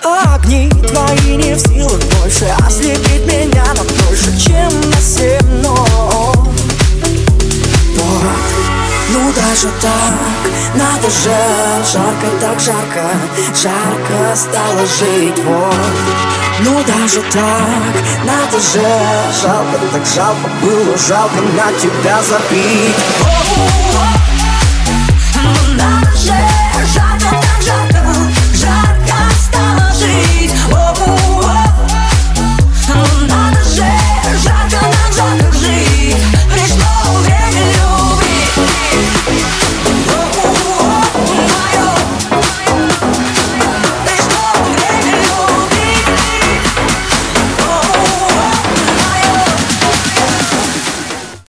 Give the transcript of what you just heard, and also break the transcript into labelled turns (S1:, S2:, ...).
S1: Огни твои не в силах больше ослепить меня, но дольше, чем на 7 нот. Вот, ну даже так, надо же, жарко так жарко, жарко стало жить, вот. Ну даже так, надо же, жалко так жалко было, жалко на тебя забить.